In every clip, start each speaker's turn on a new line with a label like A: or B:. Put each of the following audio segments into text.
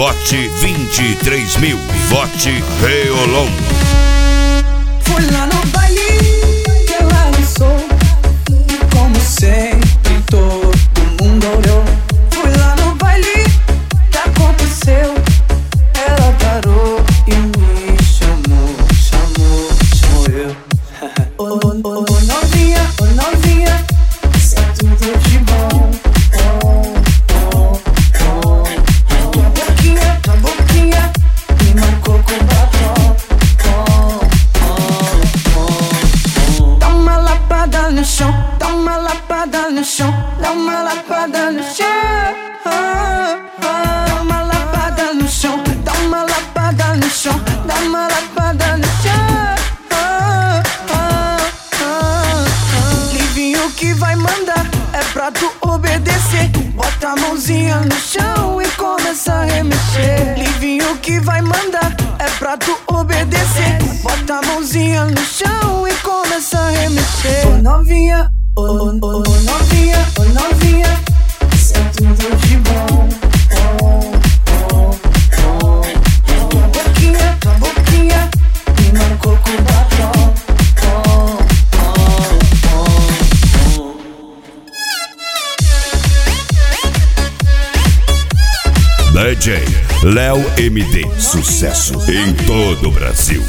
A: Vote 23.000. Vote Reolon.
B: Fui lá no baile que ela lançou, e como sempre todo mundo olhou. Fui lá no baile que aconteceu, ela parou e me chamou eu. Ô novinha, isso é tudo de bom. Tua boquinha me marcou com batom. Dá uma lapada no chão, dá uma lapada no chão, dá uma lapada no chão. Dá uma lapada no chão, dá uma lapada no chão, dá uma lapada no chão. Livinho que vai mandar, é pra tu obedecer. Bota a mãozinha no chão e começa a remexer. Livinho que vai mandar, é pra tu obedecer. Bota a mãozinha no chão e começa a remexer. Ô novinha, isso é tudo de bom. Tua boquinha me marcou com batom.
A: DJ Léo MD, sucesso em todo o Brasil.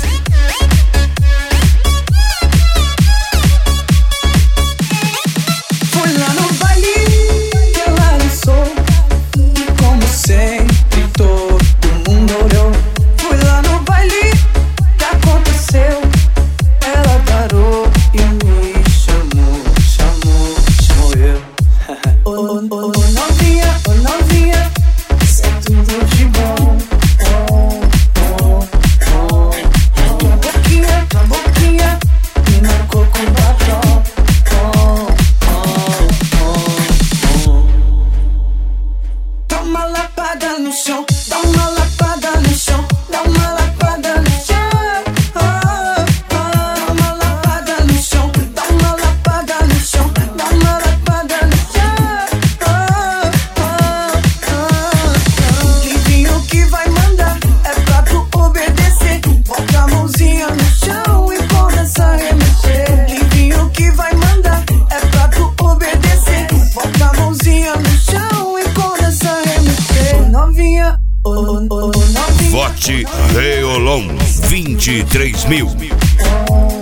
B: Fui lá no baile que ela lançou, e como sempre todo mundo olhou. Fui lá no baile que aconteceu, ela parou e me chamou eu. Ô novinha, isso é tudo de bom. Tua boquinha me marcou com batom. Dá uma lapada no chão, dá uma lapada no chão, dá uma lapada no chão. Dá uma lapada no chão, dá uma lapada no chão, dá uma lapada no chão. Livinho que vai mandar, é pra tu obedecer. Bota a mãozinha no chão e começa a remexer. Livinho que vai mandar, é pra tu obedecer. Bota a mãozinha no chão e começa a remexer. Ô novinha,
A: Vote Reolon 23.000.